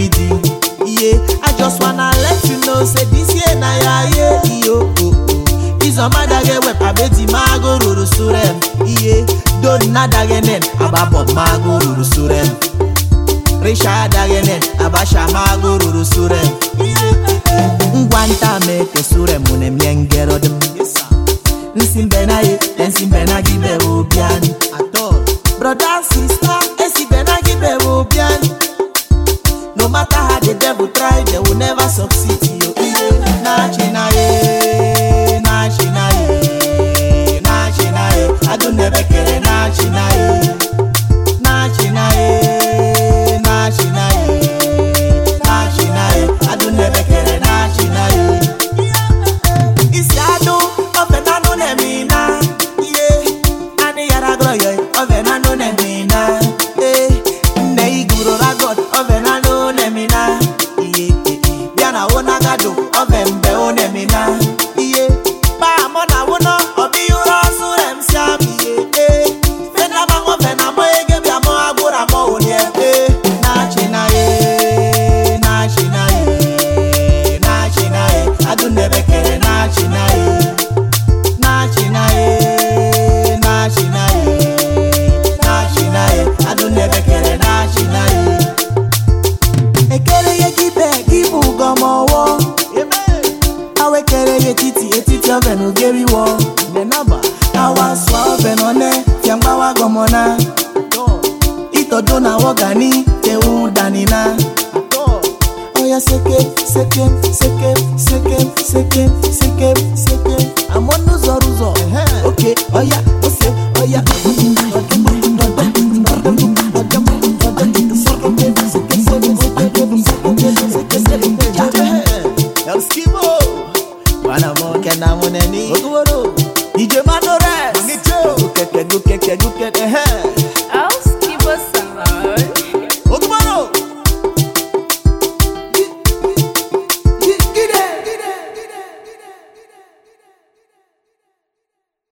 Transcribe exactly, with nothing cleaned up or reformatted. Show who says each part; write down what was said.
Speaker 1: ready. Yeah, I just wanna let you know, say this year na ya yeah, yo. Izo madage we pabeti mago ruru surem. Yeah, don't nadagenen ababo mago ruru surem. Risha dagenen abasha mago ruru surem. Ngwanta me ke surem mune miengero dem. Nsimbena ye, nsimbena gibe obiani. Atol, brother sister, nsimbena gibe obiani. No matter how the devil try, they will never succeed. Yo, na china ye, na china ye, na china ye. I don't never care, na china ye, na china ye, na china ye, na china ye. I don't never care, na china ye. It's yado, ofena no nemina, yeah. Ani yara groye, ofena no nemina, eh. Nei guru ragot, ofena no nemina, yeah. Biana wona gado, ofembe o nemina, yeah. Ba mona wono, obi uro surem siam, yeah. Fena mango fena mo ege bia mo agura mo onye, eh. Na china ye, na china ye, na china ye. I do never care, na china ye. Na china ye, na china ye, na china ye. I do never care, na china ye. Ekere ye kipe kipu gomo wo. Awe kere ye titi ye titi ovenu geri wo. The number. Awa swa ovenu ne fiamba wa gomona. Ito dona wogani te udanina. Oya seke seke seke seke seke seke seke. Amono zoruzo. Okay. Oya ose oya. El Skibo, wana mo kena moneni. Oguworo, D J Manores. Guke guke guke guke.